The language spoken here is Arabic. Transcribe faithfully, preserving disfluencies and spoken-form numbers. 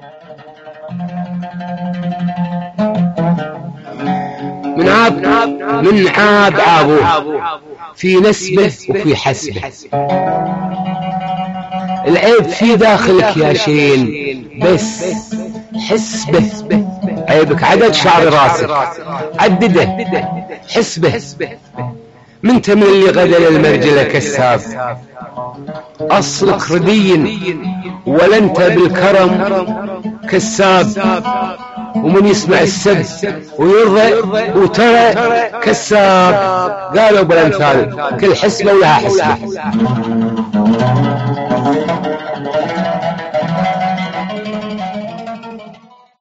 من عاب من عاب عابوه في نسبه وفي حسبه. العيب في داخلك يا شين، بس حسبه. عيبك عدد شعر راسك، عدده حسبه. منت من اللي غدا للمرجلة كساب، أصلك ردين ولا انت بالكرم كساب. ومن يسمع السب ويرضى وترى كساب. قالوا بالامثال كل حسبة ولها حسبة.